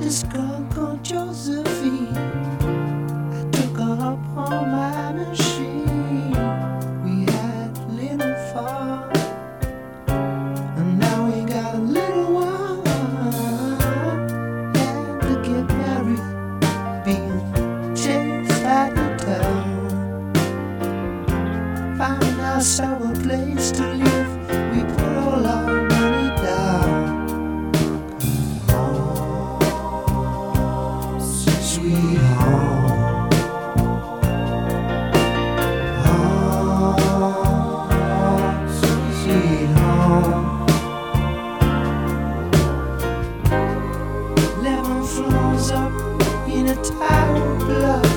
this girl called Josephine. I took her up on my machine. We had a little fun, and now we got a little one. Had to get married, being chased out of town. Found ourselves a place to live. We put all our money down. Sweet home, sweet home. 11 floors up in a tower block.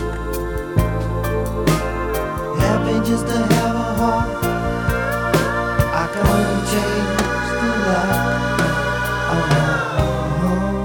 Happy just to have a home. I can only change the lock of my home.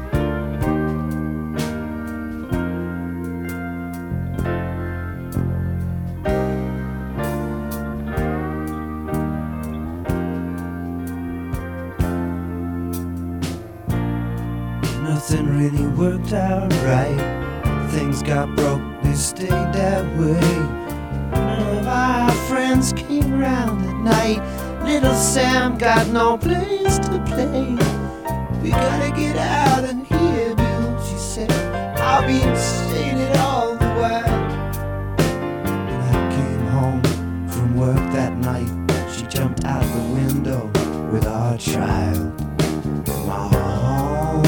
Nothing really worked out right. Things got broke, they stayed that way. None of our friends came round at night. Little Sam got no place to play. We gotta get out of here, Bill, she said. I'll be saying it all the while. When I came home from work that night, she jumped out the window with our child. My home,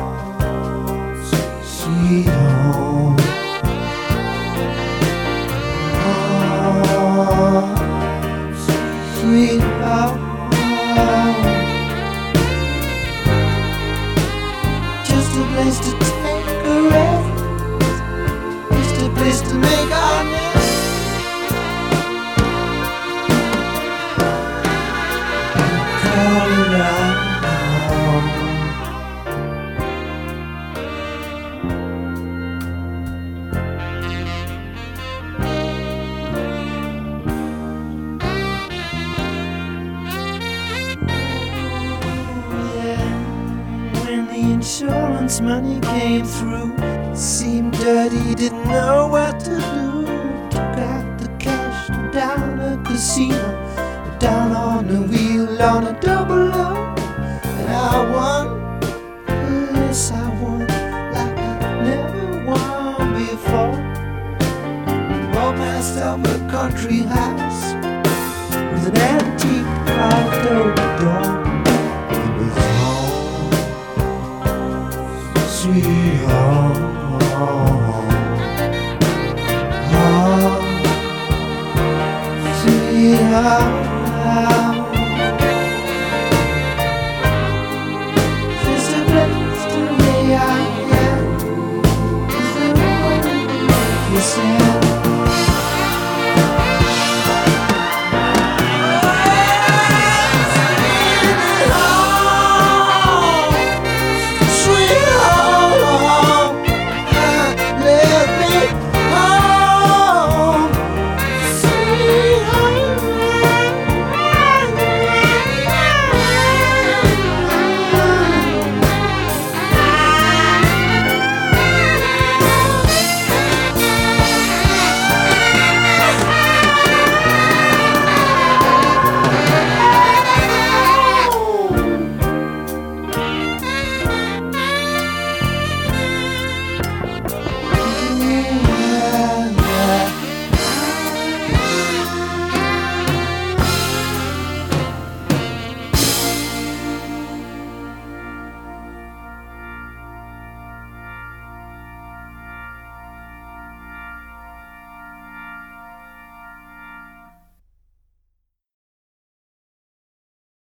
sweet home. Sweet home. Just a place to take a rest. Just a place to make our nest. Call it our home. The insurance money came through. Seemed dirty, didn't know what to do. Took out the cash down a casino, down on the wheel on a double O. And I won, yes I won, like I never won before. Bought myself a country house with an antique carved oak door. It was home, sweet home.